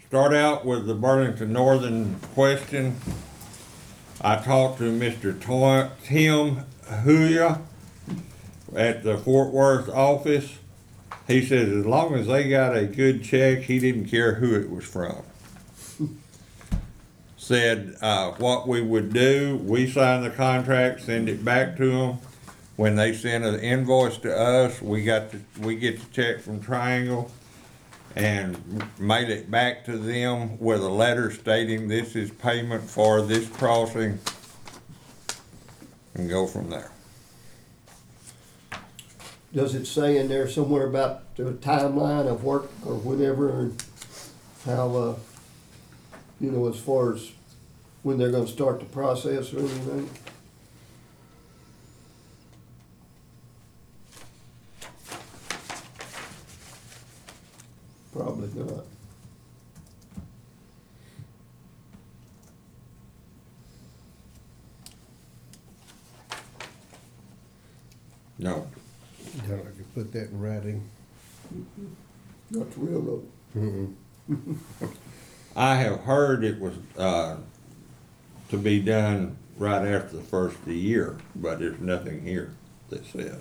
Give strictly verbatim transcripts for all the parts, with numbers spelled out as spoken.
start out with the Burlington Northern question. I talked to Mister Toy- Tim Huya at the Fort Worth office. He says as long as they got a good check, he didn't care who it was from. Said uh, what we would do, we sign the contract, send it back to them. When they send an invoice to us, we got the, we get the check from Triangle and mail it back to them with a letter stating this is payment for this crossing, and go from there. Does it say in there somewhere about the timeline of work or whatever, and how, uh, you know, as far as when they're gonna start the process or anything? Probably not. No. Yeah, I could put that in writing. Not the railroad. Mm-mm. I have heard it was uh, to be done right after the first of the year, but there's nothing here that says.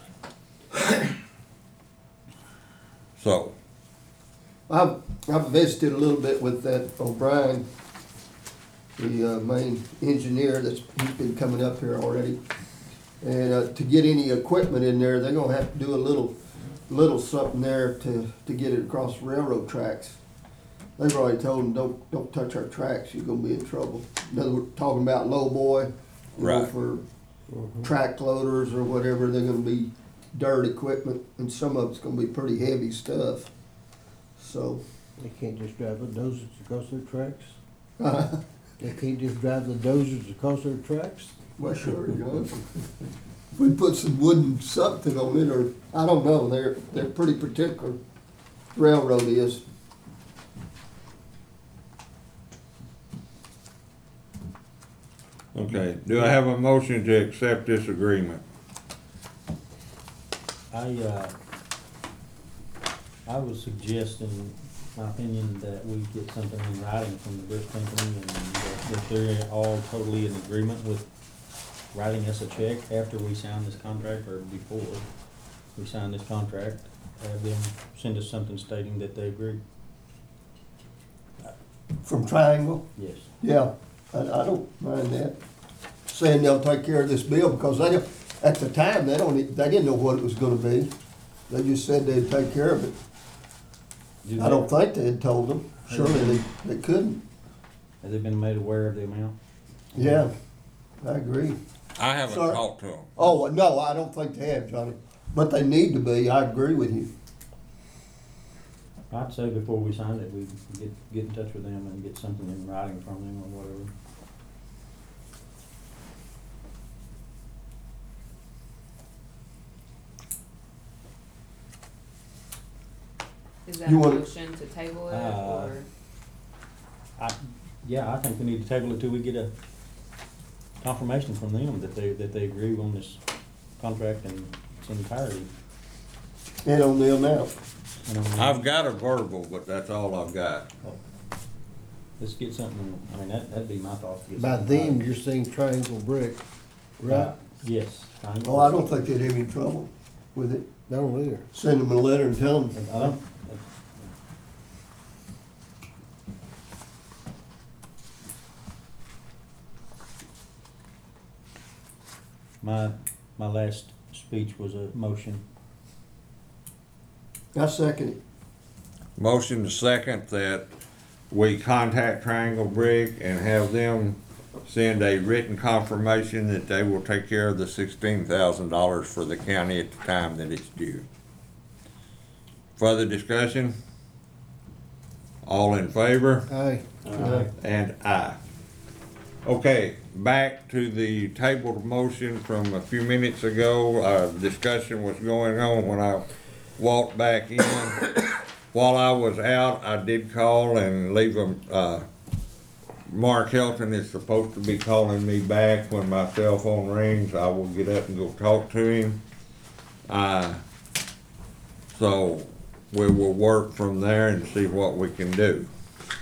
So, I've, I've visited a little bit with that O'Brien, the uh, main engineer that's, he's been coming up here already. And uh, to get any equipment in there, they're gonna have to do a little, little something there to, to get it across the railroad tracks. They've already told them, don't, don't touch our tracks, you're gonna be in trouble. In other words, talking about low boy, you know, Right. for track loaders or whatever, they're gonna be dirt equipment, and some of it's gonna be pretty heavy stuff. So, They can't just drive the dozers across their tracks? uh, They can't just drive the dozers across their tracks? well, sure, you know. If we put some wooden something on it, or, I don't know, they're, they're pretty particular, railroad is. okay, do I have a motion to accept this agreement? I, uh, I was suggesting, my opinion, that we get something in writing from the brick company, and that if they're all totally in agreement with writing us a check after we sign this contract, or before we sign this contract, have them send us something stating that they agree. From Triangle? Yes. Yeah, I, I don't mind that. Saying they'll take care of this bill, because they, don't- at the time, they don't, e- they didn't know what it was gonna be. They just said they'd take care of it. Do I don't they- think they had told them. Surely they, they couldn't. Have they been made aware of the amount? Yeah, I agree. I haven't Sorry. talked to them. Oh, no, I don't think they have, Johnny. But they need to be, I agree with you. I'd say before we sign it, we get, get in touch with them and get something in writing from them or whatever. Is that a You wanna- motion to table it, Uh, or? I, yeah, I think we need to table it till we get a confirmation from them that they, that they agree on this contract in its entirety. And on the amount. And on- I've got a verbal, but that's all I've got. Let's get something, I mean, that, that'd be my thought. to get By something them, right. you're saying Triangle Brick, right? Uh, Yes. I- Oh, I don't think they'd have any trouble with it. Down there. Send them a letter and tell them. I don't, my, my last speech was a motion. I second it. Motion to second that we contact Triangle Brick and have them send a written confirmation that they will take care of the sixteen thousand dollars for the county at the time that it's due. Further discussion? All in favor? Aye. Uh, And aye. Okay, back to the tabled motion from a few minutes ago. Uh, discussion was going on when I walked back in. While I was out, I did call and leave a, uh, Mark Helton is supposed to be calling me back when my cell phone rings. I will get up and go talk to him. Uh, so we will work from there and see what we can do.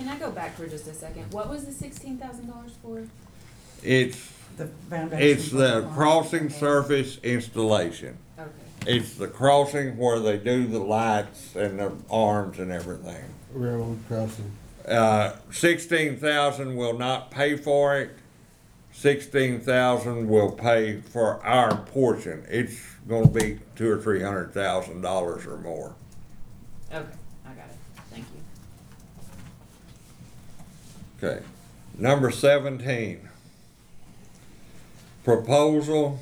Can I go back for just a second? What was the sixteen thousand dollars for? It's, The foundation. it's the crossing surface installation. Okay. It's the crossing where they do the lights and the arms and everything. Railroad crossing. Uh, sixteen thousand will not pay for it. Sixteen thousand will pay for our portion. It's gonna be two or three hundred thousand dollars or more. Okay, I got it. Thank you. Okay. Number seventeen. Proposal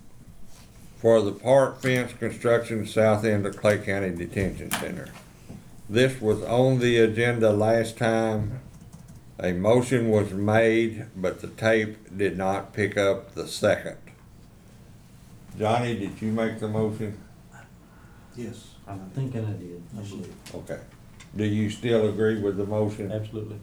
for the park fence construction south end of Clay County Detention Center. This was on the agenda last time. A motion was made, but the tape did not pick up the second. Johnny, did you make the motion? Yes. I'm thinking I did, I believe. Okay. Do you still agree with the motion? Absolutely.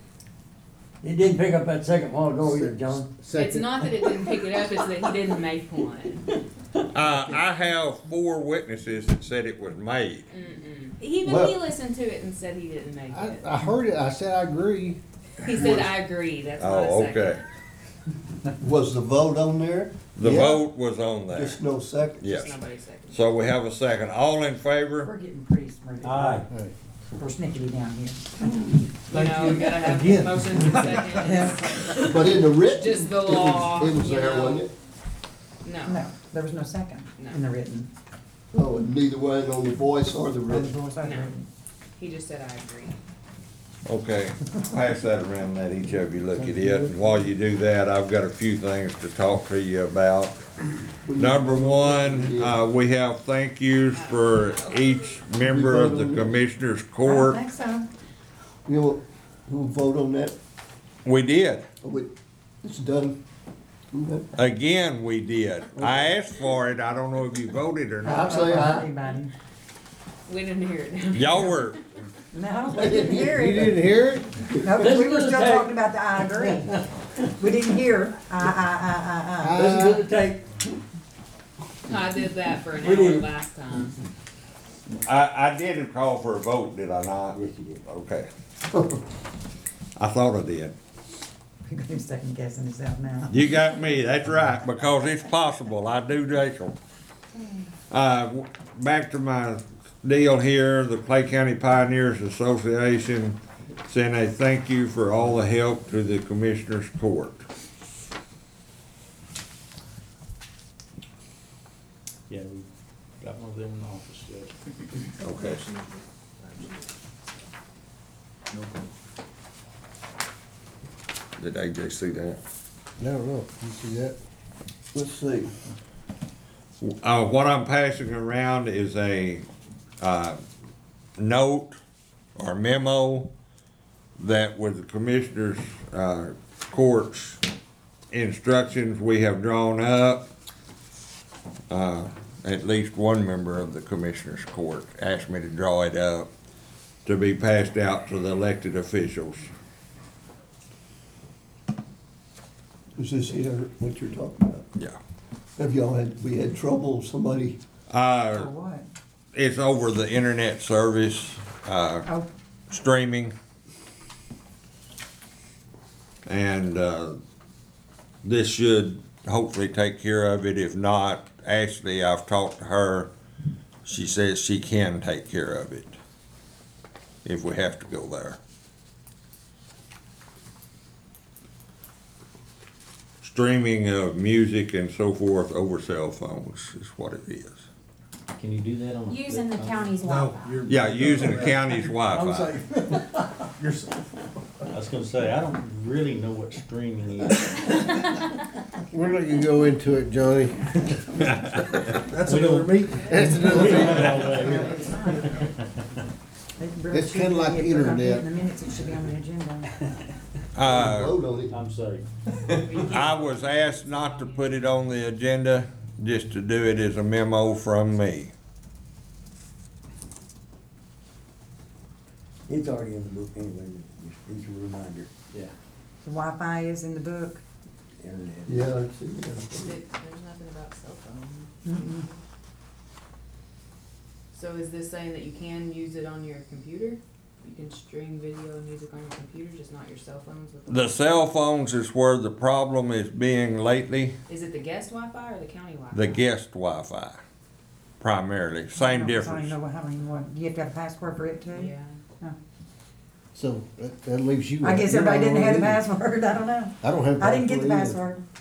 He didn't pick up that second while ago either, John. It's not that it didn't pick it up, it's that he didn't make one. Uh, I have four witnesses that said it was made. Mm-mm. Even Well- he listened to it and said he didn't make I, it. I heard it, I said I agree. He said, I agree, that's not a Oh, second. okay. Was the vote on there? The Yeah. vote was on there. Just no second? Yes. Just nobody's second. So we have a second. All in We're favor? getting pretty smart. Aye. Hey, We're snickety down here. You know, we gotta have Again. motions and seconds. But in the written. Just the it was- law, It was you there, know. wasn't it? No. No, there was no second No. in the written. Oh, and neither way on the voice or the Or the written. voice or the No. written. He just said, I agree. Okay, pass that around, let each of you look at it. And while you do that, I've got a few things to talk to you about. Number one, uh, we have thank yous for each member of the Commissioners I Court. don't think so. You know, we'll vote on that. We did. Oh, wait, it's done. Okay. Again, we did. I asked for it. I don't know if you voted or I'll not. say aye. Anybody. We didn't hear it. Y'all were, No, we didn't hear You it. didn't hear it? No, Listen we to were the still tape. talking about the I agree. We didn't hear I, I, I, I, I. Listen to the tape. I did that for an We hour did. last time. I, I did call for a vote, did I not? Yes, you did. Okay. I thought I did. You're gonna second guessing yourself now. You got me, that's right, because it's possible, I do take them. Uh, w- back to my deal here, the Clay County Pioneers Association saying a thank you for all the help to the Commissioners Court. Yeah, we got one of them in the office, yeah. Okay. Did A J see that? No, no, you see that? Let's see. Uh, what I'm passing around is a, uh, note or memo that with the Commissioners, uh, Court's instructions we have drawn up. Uh, at least one member of the Commissioners Court asked me to draw it up to be passed out to the elected officials. Is this here, what you're talking about? Yeah. Have y'all had, we had trouble, somebody, For Uh, what? it's over the internet service, uh, Oh, streaming. And, uh, this should hopefully take care of it. If not, Ashley, I've talked to her. She says she can take care of it if we have to go there. Streaming of music and so forth over cell phones is what it is. Can you do that on a? Using the flip phone? county's Wi-Fi. Yeah, using the county's Wi-Fi. I was gonna say, I don't really know what streaming is. We're not gonna go into it, Johnny. That's another meeting. That's another meeting. it's not. It really It's should kinda be. like If the we're gonna do it internet. In the minutes, it should be on the agenda. Uh, vote on it. I'm sorry. I was asked not to put it on the agenda, just to do it as a memo from me. It's already in the book anyway, just it's a reminder, Yeah. The Wi-Fi is in the book. internet. Yeah, I see, Is yeah. it- There's nothing about cell phone. Mm-mm. So is this saying that you can use it on your computer? You can stream video and music on your computer, just not your cell phones with The cell phones is where the problem is being lately, Is it the guest Wi-Fi or the county Wi-Fi? the guest Wi-Fi primarily, same I don't difference. even know how many, what, do you have to have a password for it too? Yeah. So that, that leaves you. I guess you're everybody not didn't have the on it either. password, I don't know. I don't have. I didn't get the password either. password.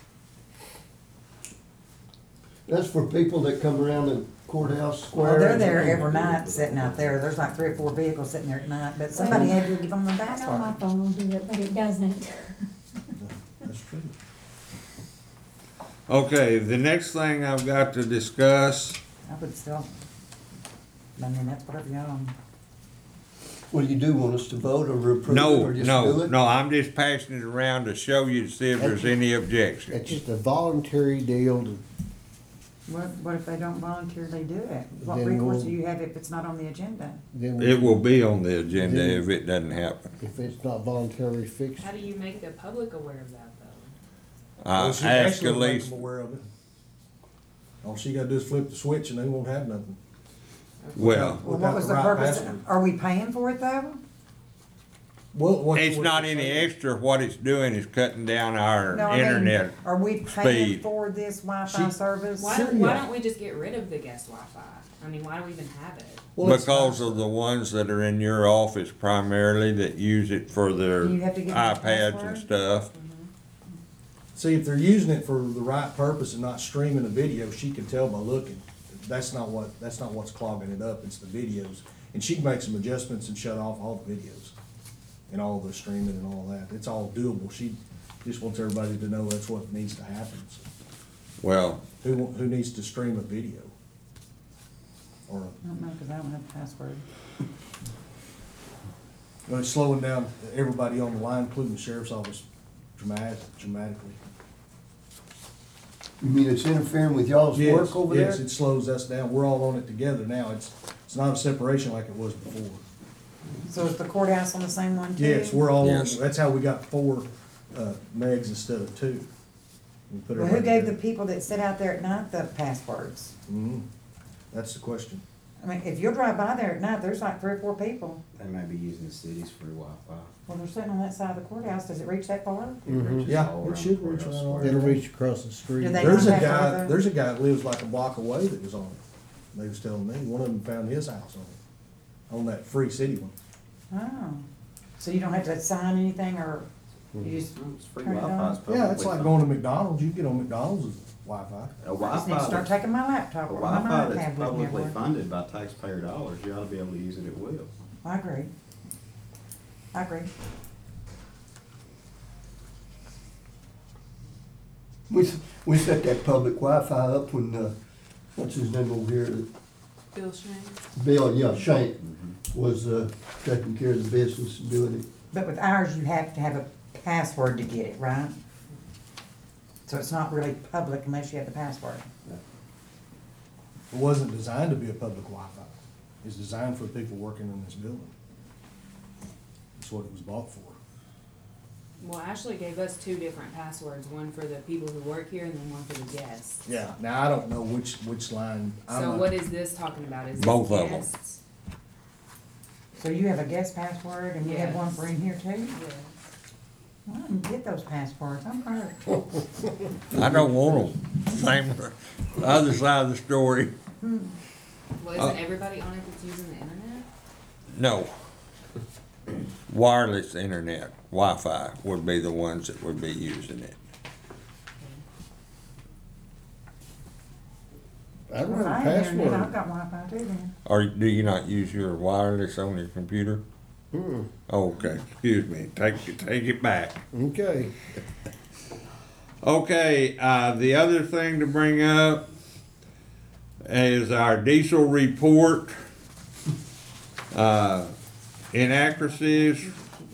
That's for people that come around the courthouse square. Well, they're there every night sitting out there. There's like three or four vehicles sitting there at night, but somebody had to give them the I know my password. phone will do it, but it doesn't. That's true. Okay, the next thing I've got to discuss, I would still, I mean, that's whatever you own. What do you do, want us to vote or approve it no, or just do no, it? no, I'm just passing it around to show you to see if there's any It's objections. just a voluntary deal to, What, what if they don't voluntarily do it? What Then recourse we'll- do you have if it's not on the agenda? then we- It will be on the agenda if it doesn't happen. if it's not voluntarily fixed. How do you make the public aware of that though? I Well, she asked actually will make Elise, them aware of it. All she gotta do is flip the switch and they won't have nothing. well, Well, Without what was the the right purpose? password. Are we paying for it though? Well, what- it's what- not any extra, what it's doing is cutting down our No, I mean, internet. Are we paying speed. for this Wi-Fi She- service? Why don't, why don't we just get rid of the guest Wi-Fi? I mean, why do we even have it? well, it's Because nice. of the ones that are in your office primarily that use it for their You have to give them a iPads and password? stuff. See, if they're using it for the right purpose and not streaming a video, she can tell by looking. That's not what, that's not what's clogging it up, it's the videos. And she can make some adjustments and shut off all the videos and all the streaming and all that. It's all doable. She just wants everybody to know that's what needs to happen. So Well, Who, wa- who needs to stream a video? Or, I don't know, cause I don't have the password. well, it's slowing down everybody on the line, including the sheriff's office dramatic, dramatically. You mean it's interfering with y'all's Yes, work over there? Yes, it slows us down. We're all on it together now. It's, it's not a separation like it was before. So is the courthouse on the same one too? Yes, we're all, on Yes. that's how we got four, uh, megs instead of two. We put Well, who everybody gave the together. people that sit out there at night the passwords? Mhm. That's the question. I mean, if you'll drive by there at night, there's like three or four people. They may be using the city's free Wi-Fi. Well, they're sitting on that side of the courthouse. Does it reach that far? Mhm. Yeah, all it around should the reach courthouse. around all It'll around. reach across the street. Do they- There's a don't have guy, other- there's a guy that lives like a block away that was on it. They was telling me, one of them found his house on it, on that free city one. Oh, so you don't have to sign anything or you just It's free turn it Wi-Fi. on? It's Yeah, it's like publicly going to McDonald's. You get on McDonald's Wi-Fi. funded. A I just need to Wi-Fi start that's, taking my laptop a or my Wi-Fi iPad that's with me publicly everywhere. funded by taxpayer dollars, you ought to be able to use it at will. I agree. I agree. We, s- we set that public Wi-Fi up when, uh, what's his name over here, Bill Shanks? Bill, yeah, Shank, was, uh, taking care of the business and doing it. But with ours, you have to have a password to get it, right? So it's not really public unless you have the password. It wasn't designed to be a public Wi-Fi. It's designed for people working in this building. That's what it was bought for. Well, Ashley gave us two different passwords, one for the people who work here and then one for the guests. Yeah. Now, I don't know which, which line. I'm So not- what is this talking about? Is this Both of 'em. guests? So you have a guest password and you have one for in here too? Yes. Well, I didn't get those passwords. I'm hurt. I don't want them. Same, the other side of the story, Well, Uh, isn't everybody on it that's using the internet? no. Wireless internet, Wi-Fi would be the ones that would be using it. I don't Well, if have I a have internet, I've password. got Wi-Fi too then. Or do you not use your wireless on your computer? Mm, Okay, excuse me, take, it- take it back. okay. Okay, uh, the other thing to bring up is our diesel report. Uh, inaccuracies,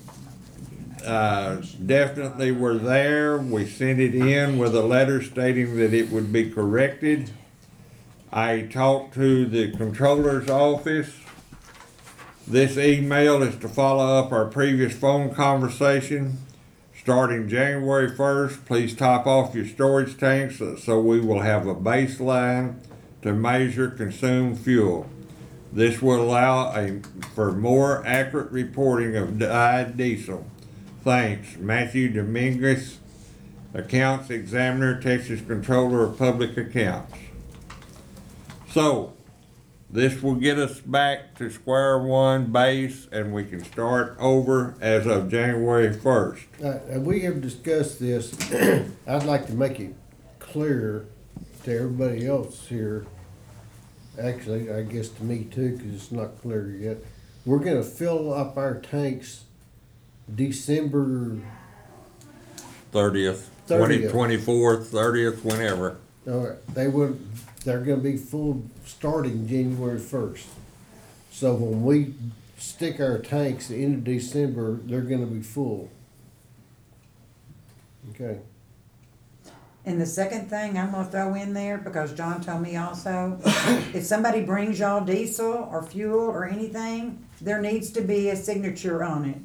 uh, definitely were there. We sent it in with a letter stating that it would be corrected. I talked to the controller's office. This email is to follow up our previous phone conversation. Starting January first, please top off your storage tanks so- so we will have a baseline to measure consumed fuel. This will allow a, for more accurate reporting of dyed diesel. Thanks, Matthew Dominguez, Accounts Examiner, Texas Controller of Public Accounts. So, this will get us back to square one base, and we can start over as of January first. Uh, and we have discussed this. I'd like to make it clear to everybody else here. Actually, I guess to me too, cause it's not clear yet. We're gonna fill up our tanks December, Thirtieth, twenty thirtieth. twenty-fourth, thirtieth, whenever. Uh, they would, they're gonna be full starting January first. So when we stick our tanks at the end of December, they're gonna be full. Okay. And the second thing I'm gonna throw in there, because John told me also, if somebody brings y'all diesel or fuel or anything, there needs to be a signature on it.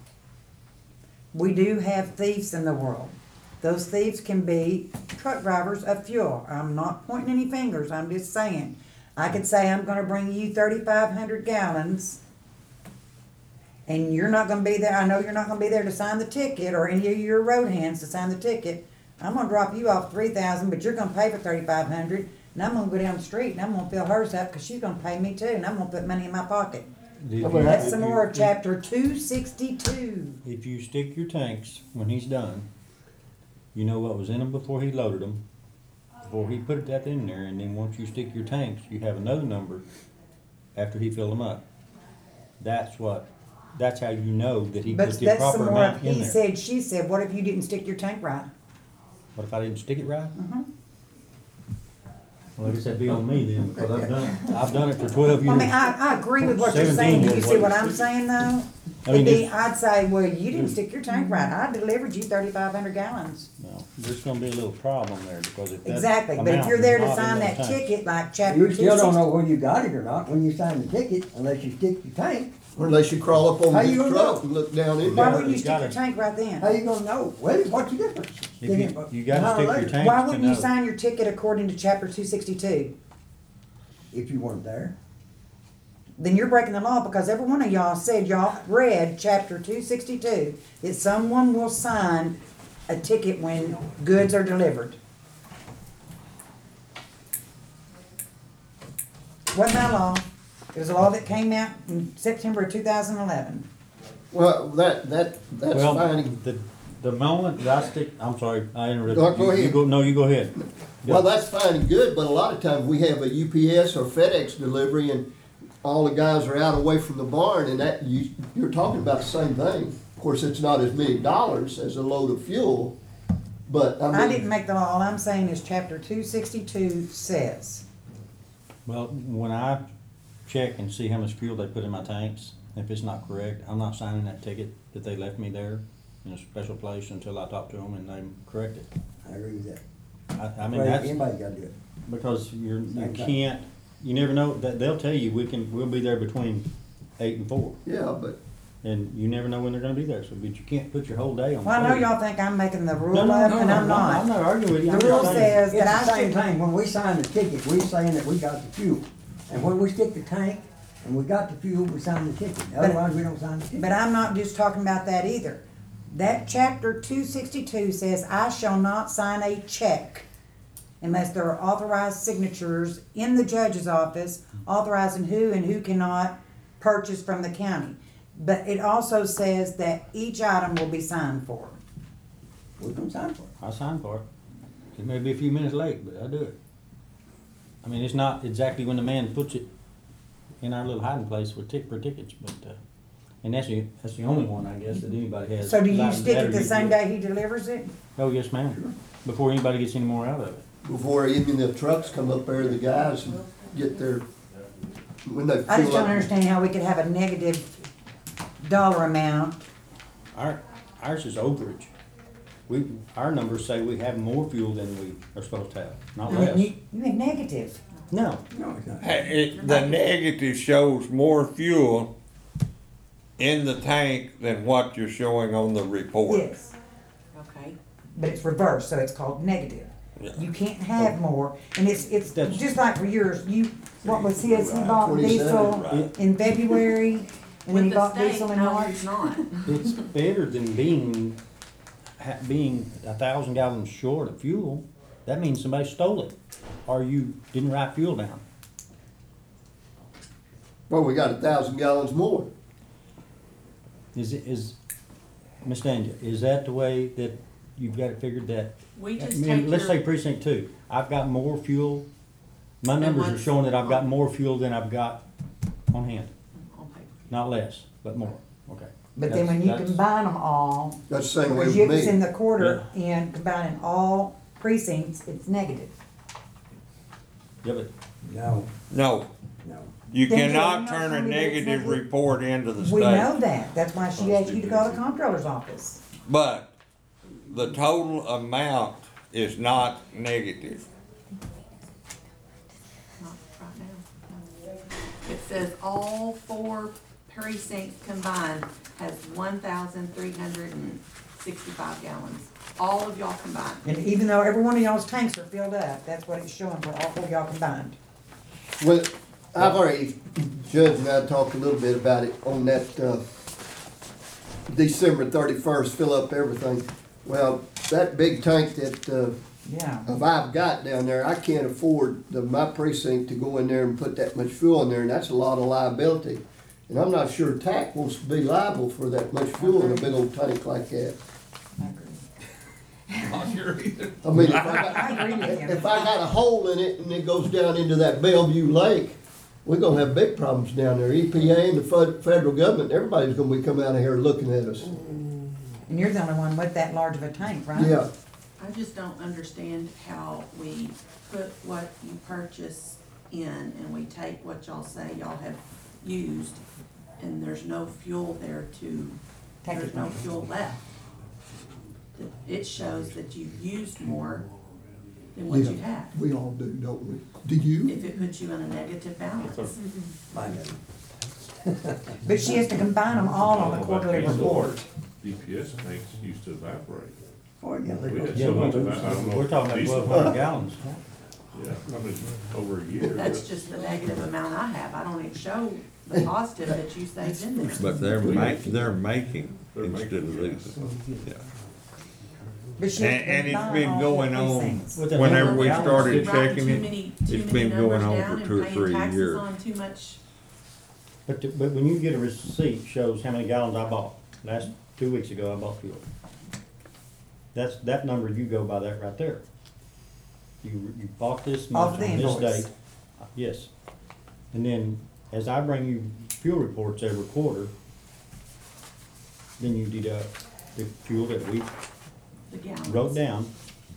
We do have thieves in the world. Those thieves can be truck drivers of fuel. I'm not pointing any fingers, I'm just saying. I could say I'm gonna bring you thirty-five hundred gallons, and you're not gonna be there, I know you're not gonna be there to sign the ticket, or any of your road hands to sign the ticket. I'm gonna drop you off three thousand, but you're gonna pay for thirty-five hundred, and I'm gonna go down the street and I'm gonna fill hers up, cause she's gonna pay me too, and I'm gonna put money in my pocket. Did you- That's if some you- more of chapter two sixty-two. If you stick your tanks when he's done, you know what was in them before he loaded them, before he put that in there, and then once you stick your tanks, you have another number after he filled them up. That's what, that's how you know that he But put the that's proper some more amount of in he there. said, she said, what if you didn't stick your tank right? What if I didn't stick it right? Mhm. Well, I guess that'd be on me then, because I've done it, I've done it for twelve Well, I mean, years. I, I agree with what you're saying, seventeen do you was see what what it I'm was. saying though? I mean, It'd be, this- I'd say, well, you didn't stick your tank right, I delivered you thirty-five hundred gallons. No, there's gonna be a little problem there, because if that Exactly, but if amount you're is there to not in sign those that tanks- ticket, like chapter You two still don't sixty. know whether you got it or not when you sign the ticket unless you stick your tank. Unless you crawl up How on you the gonna truck know? and look down in Why there. wouldn't you You stick your gotta- tank right How then? you gonna know? Well, what's the difference? If you, Then you gotta holler stick your later. tanks Why to wouldn't you know. sign your ticket according to chapter two sixty-two? If you weren't there. Then you're breaking the law, because every one of y'all said y'all read chapter two sixty-two, that someone will sign a ticket when goods are delivered. Wasn't that law? It was a law that came out in September of two thousand eleven. Well, that, that, that's Well, fine. the, the moment that I stick, I'm sorry, I interrupted. No, go You- you ahead. go- No, you go ahead. Well, that's fine and good, but a lot of times we have a U P S or FedEx delivery and all the guys are out away from the barn and that, you, you're talking about the same thing. Of course, it's not as many dollars as a load of fuel, but I mean. I didn't make the law, all I'm saying is chapter two sixty-two says. Well, when I check and see how much fuel they put in my tanks, if it's not correct, I'm not signing that ticket that they left me there in a special place until I talk to them and they correct it. I agree with that. I, I mean, Well, that's Anybody gotta do it. because you're, you Same thing. can't, you never know, that, they'll tell you, we can, we'll be there between eight and four. Yeah, but And you never know when they're gonna be there, so, but you can't put your whole day on. Well, I know hold. y'all think I'm making the rule No, no, up, no, and no, I'm no, I'm not. not arguing with you. The I'm rule just saying- says It's that the I same should, thing, when we sign the ticket, we saying that we got the fuel. And when we stick the tank and we got the fuel, we sign the ticket. Otherwise, we don't sign the ticket. but I'm not just talking about that either. That chapter two sixty-two says, I shall not sign a check unless there are authorized signatures in the judge's office authorizing who and who cannot purchase from the county. But it also says that each item will be signed for. We're gonna sign for it. I sign for it. It may be a few minutes late, but I do it. I mean, it's not exactly when the man puts it in our little hiding place with tick for tickets, but, uh, and that's the, that's the only one, I guess, that anybody has. So do you Like stick that it or the you same do- day he delivers it? Oh, yes, ma'am. Before anybody gets any more out of it. before even the trucks come up there, the guys get their, when they I just fill don't up. understand how we could have a negative dollar amount. Our, ours is overage. We, our numbers say we have more fuel than we are supposed to have, not less. You, you have negative. No, No, it's not. Hey, it, the negative shows more fuel in the tank than what you're showing on the report. Yes, Okay. but it's reversed, so it's called negative. You can't have more, and it's, it's That's- just like for yours, you, what was his, he bought twenty-seven, diesel right. in February, and then With he the bought state, diesel in no, March. it's not. It's better than being, ha- being a thousand gallons short of fuel. That means somebody stole it, or you didn't write fuel down. Well, we got a thousand gallons more. Is it, is, Miss Danja, is that the way that you've got it figured that? We I just mean, take let's say your, precinct two, I've got more fuel, my Than numbers are what's showing that I've got on- more fuel than I've got on hand. on paper. Not less, but more, okay. But then when you That's- combine them all, That's the same way because with you was in me. the quarter and combining all precincts, it's negative. Yeah, but No, No, no. you Then cannot you're not turn a telling me that it's negative negative. report into the We know state. that, that's why she asked you to call the comptroller's office. But the total amount is not negative. Not right now. It says all four precincts combined has one thousand three hundred and sixty-five gallons. All of y'all combined. And even though every one of y'all's tanks are filled up, that's what it's showing for all four of y'all combined. Well, I've already, Judge and I talked a little bit about it on that, uh, December thirty-first, fill up everything. Well, that big tank that, uh, Yeah. if I've got down there, I can't afford the, my precinct to go in there and put that much fuel in there, and that's a lot of liability. And I'm not sure T A C wants to be liable for that much fuel in a big old tank like that. I agree. I mean, if I got, I agree with you. if I got a hole in it and it goes down into that Bellevue Lake, we're gonna have big problems down there. E P A and the fed- federal government, everybody's gonna be coming out of here looking at us. And you're the only one with that large of a tank, right? Yeah, I just don't understand how we put what you purchase in and we take what y'all say y'all have used and there's no fuel there to, Take there's it. no fuel left. It- It shows that you've used more than what you Yeah. have. we all do, don't we? Do you? If it puts you in a negative balance. I know. But she has to combine them all on the quarterly report. D P S tanks used to evaporate. Oh, yeah, they We go. had Yeah, so much we- of that, I don't know. we're talking about diesel- twelve hundred gallons. Yeah, I mean, over a year. That's just the negative amount I have. I don't even show the positive that you saved in there. But they're ma- they're making They're instead making, of yes. losing. Yeah. But she has And, to and it's combine been all four going on, precincts. With the whenever number we of gallons, started Writing checking too it, many- it's too many been going numbers on down for and two or paying three taxes years. on too much. But, the- but when you get a receipt, shows how many gallons I bought. Last, two weeks ago, I bought fuel. That's, that number, you go by that right there. You, you bought this much Off on the this invoice. date. Yes. And then, as I bring you fuel reports every quarter, then you deduct the fuel that we The gallons. wrote down.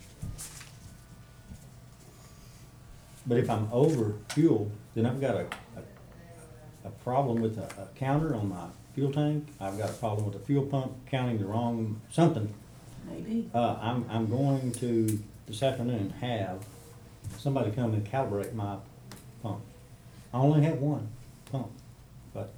But if I'm over fuel, then I've got a, a, a problem with a, a counter on my fuel tank. I've got a problem with the fuel pump counting the wrong, something. Maybe. Uh, I'm, I'm going to, this afternoon, have somebody come and calibrate my pump. I only have one pump, but,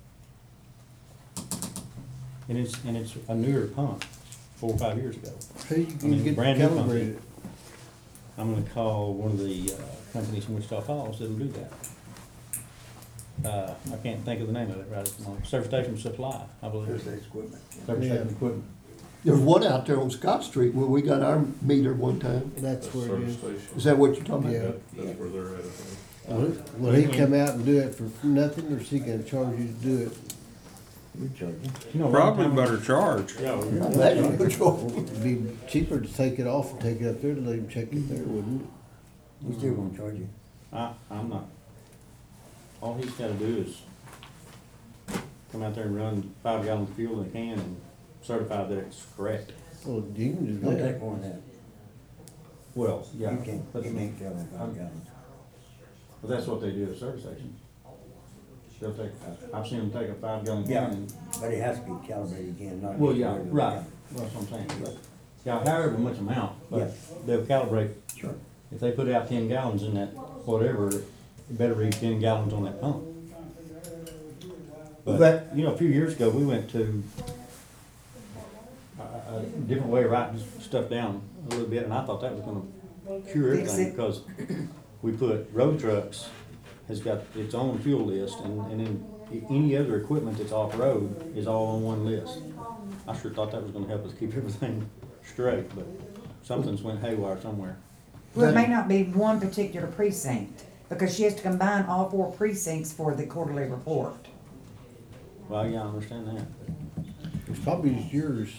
and it's, and it's a newer pump, four or five years ago. How you I can mean, get brand new pump. calibrated? I'm gonna call one of the, uh, companies in Wichita Falls that'll do that. Uh, I can't think of the name of it right at the moment, Service Station Supply, I believe. There's the equipment. Service Yeah. Station Equipment. There's one out there on Scott Street where we got our meter one time. That's That's where it service is. station. Is that what you're talking Yeah. about? That- That's where they're at, I think. Will will he come out and do it for nothing, or is he gonna charge you to do it? We charge you. You know, one Probably time- better charge. Yeah, we- That's what you're- It'd be cheaper to take it off and take it up there to let him check it there, wouldn't it? We still gonna charge you. I, I'm not, all he's gotta do is come out there and run five gallons of fuel in a can and certify that it's correct. Well, you can do Don't take that. more than that. Well, yeah. You can't, But, you can't tell them five gallons. but that's what they do at service stations. They'll take, I've seen them take a five gallon can Yeah, and, but it has to be calibrated again, not. well, just yeah, regular. right, that's what I'm saying. But, yeah, however much amount, Yeah. but they'll calibrate. Sure. If they put out ten gallons in that, whatever, it better read ten gallons on that pump. But, That- you know, a few years ago, we went to a, a different way of writing stuff down a little bit, and I thought that was gonna cure Fix everything, it. because we put road trucks has got its own fuel list, and, and then a- any other equipment that's off-road is all on one list. I sure thought that was gonna help us keep everything straight, but something's went haywire somewhere. Well, it may not be one particular precinct, because she has to combine all four precincts for the quarterly report. Well, yeah, I understand that. It's probably just yours.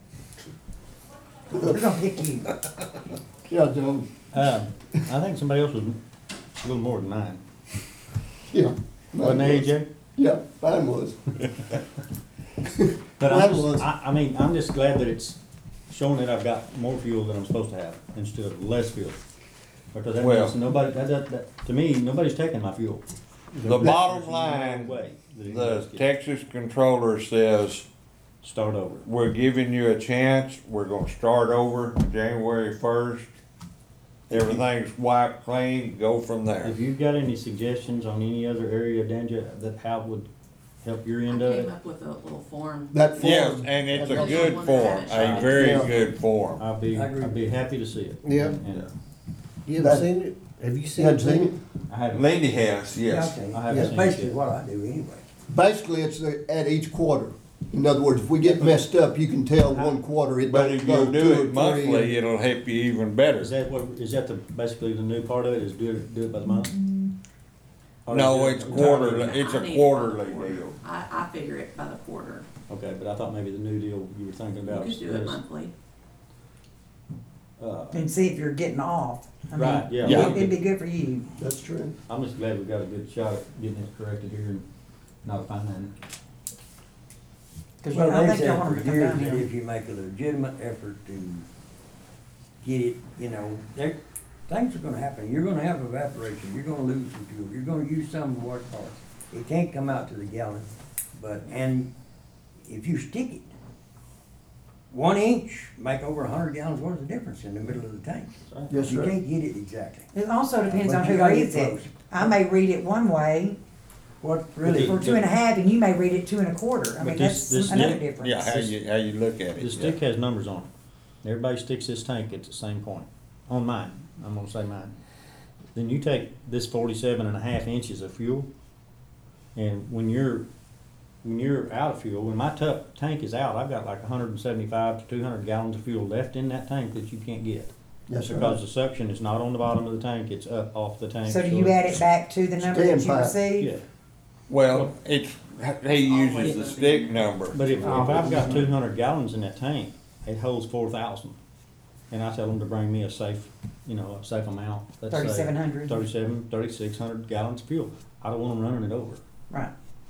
We're gonna pick you. Yeah, John, Uh, I think somebody else was a little more than mine. yeah. Wasn't they, A J? Yeah, mine was. But I'm Mine just, was. I, I mean, I'm just glad that it's showing that I've got more fuel than I'm supposed to have, instead of less fuel. Because that Well- means nobody, that, that, that, to me, nobody's taking my fuel. The bottom There's no line, way that the anybody's getting- Texas controller says, Start over. we're giving you a chance, we're gonna start over January first. Everything's wiped clean, go from there. If you've got any suggestions on any other area, Danja, that how would help your I end of came it, up with a little form. That form. Yes, and it's a that- good form, a very Yeah. good form. I'd be, I agree. I'd be happy to see it. Yeah. And You haven't That- seen it? Have you You seen hadn't it? seen it? I haven't, Laney has, yes. Okay. I haven't That's seen it basically yet. what I do anyway. Basically, it's the- at each quarter. In other words, if we get messed up, you can tell one quarter it But don't if go you two or do three. it monthly, it'll help you even better. is that what, is that the, basically the new part of it, is do it, do it by the month? Or No, is it- it's quarterly, it's a I need it by the quarterly quarter. deal. I, I figure it by the quarter. Okay, but I thought maybe the new deal you were thinking You about could was do it this. monthly. Uh, And see if you're getting off. I mean, Right, yeah. Yeah. It'd be good for you. That's true. I'm just glad we got a good shot at getting it corrected here and not a fine. Cause Well, I they think said y'all want for them to come years down that here. if you make a legitimate effort to get it, you know, there, things are gonna happen. You're gonna have evaporation, you're gonna lose some fuel, you're gonna use some of what parts. It can't come out to the gallon, but, and if you stick it, one inch make over a hundred gallons worth of difference in the middle of the tank. Yes, You sir. can't get it exactly. It also depends But on you who gotta reads get it. close. I may read it one way What really, for two and a half, and you may read it two and a quarter. I But mean, this- that's this another did- difference. Yeah, how you, how you look at The it. stick has numbers on it. Everybody sticks this tank at the same point. On mine, I'm gonna say mine. Then you take this forty-seven and a half inches of fuel, and when you're, when you're out of fuel, when my tu- tank is out, I've got like hundred and seventy-five to two hundred gallons of fuel left in that tank that you can't get. Yes, sir. Because the suction is not on the bottom of the tank, it's up off the tank. So do you add it back to the number that you Standpipe. received? Yeah, Well, it's, he uses the stick number. but if, if I've got two hundred gallons in that tank, it holds four thousand. And I tell them to bring me a safe, you know, a safe amount. let's say Thirty-seven hundred. Thirty-seven, thirty-six hundred gallons of fuel. I don't want them running it over. Right.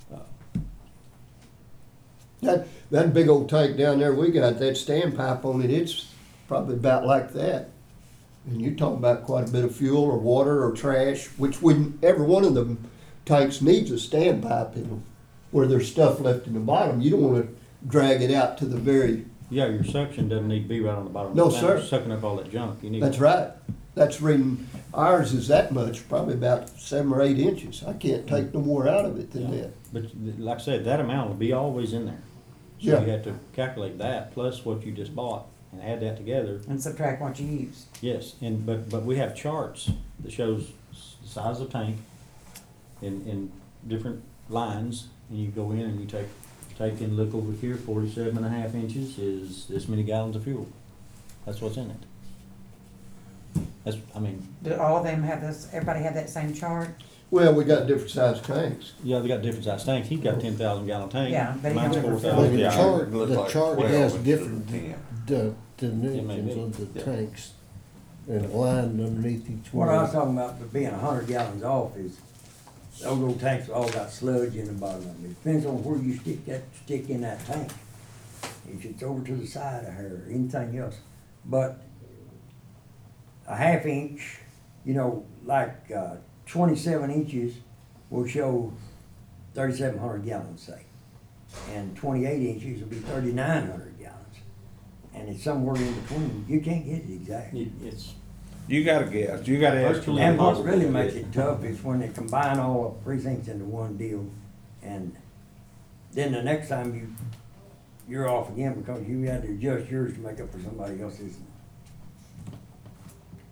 That, that big old tank down there we got, that standpipe on it, it's probably about like that. And you're talking about quite a bit of fuel or water or trash, which wouldn't, every one of them tanks needs a standpipe in them. Where there's stuff left in the bottom, you don't wanna drag it out to the very, Yeah, your suction doesn't need to be right on the bottom of No, the tank, sir. sucking up all that junk. You need. that's right. That's reading, ours is that much, probably about seven or eight inches. I can't take no more out of it than Yeah. that. But th- like I said, that amount will be always in there. So Yeah. you have to calculate that plus what you just bought and add that together. And subtract what you use. Yes, and, but, but we have charts that shows s- the size of tank in, in different lines, and you go in and you take, take and look over here, forty-seven and a half inches is this many gallons of fuel. That's what's in it. That's, I mean, Do all of them have this, everybody have that same chart? Well, we got different sized tanks. yeah, they got different size tanks. He's got a ten thousand gallon tank. Yeah, but he Mine's don't four ever fill Well, thousand. the Yeah, chart, it looks the like chart twelve has instead of different, ten. the It may dimensions be. of the Yeah. tanks and lined underneath each one. what I was talking about for being a hundred gallons off is, those old tanks all got sludge in the bottom of them. It depends on where you stick that stick in that tank. If it's over to the side of her or anything else. But a half inch, you know, like uh, twenty-seven inches will show thirty-seven hundred gallons, say. And twenty-eight inches will be thirty-nine hundred gallons. And it's somewhere in between. You can't get it exactly. It, it's, You gotta guess, you gotta Virtually estimate. And what impossible really to makes get. it tough is when they combine all the precincts into one deal, and then the next time you, you're off again because you had to adjust yours to make up for somebody else's.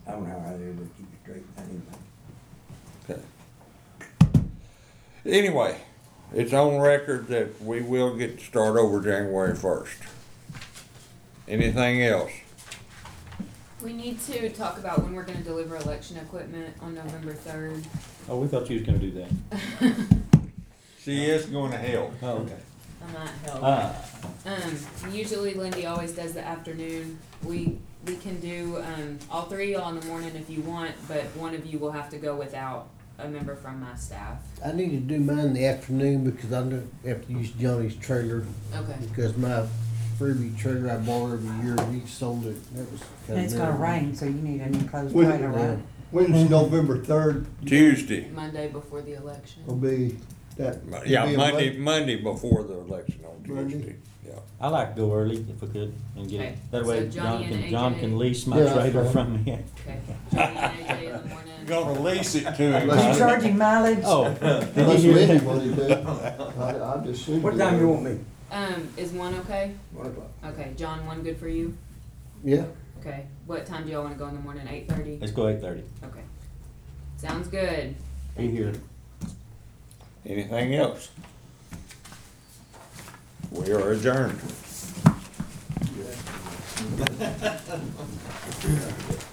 I don't know how they would keep it straight, I didn't know. Okay. Anyway, it's on record that we will get to start over January first. Anything else? We need to talk about when we're gonna deliver election equipment on November third. Oh, we thought you was gonna do that. She is gonna help. Oh, okay. I'm not helping. Ah, Um, usually Lindy always does the afternoon. We, we can do, um, all three of y'all in the morning if you want, but one of you will have to go without a member from my staff. I need to do mine in the afternoon because I know- have to use Johnny's trailer, Okay. because my freebie trailer I bought every year, he sold it, that was. And it's gonna rain, so you need an enclosed When- trailer, right? When's November third Tuesday. Monday before the election. will be that? Yeah, be a Monday, Mon- Monday before the election on Monday. Tuesday, yeah. I like to go early if we could and get Okay, it. That so way Johnny John and can, A John J. can lease my Yeah, trailer that's from me. Okay. Johnny and A J in the morning. Gonna lease it to him. Unless You charging mileage? Oh, did you Unless hear Wendy that? wanted to. I, I just assumed. What time you want me? Um, is one okay? One o'clock. Okay, John, one good for you? Yeah, Okay, what time do y'all wanna go in the morning, eight thirty? Let's go eight thirty. Okay. Sounds good. Be here. Anything else? We are adjourned.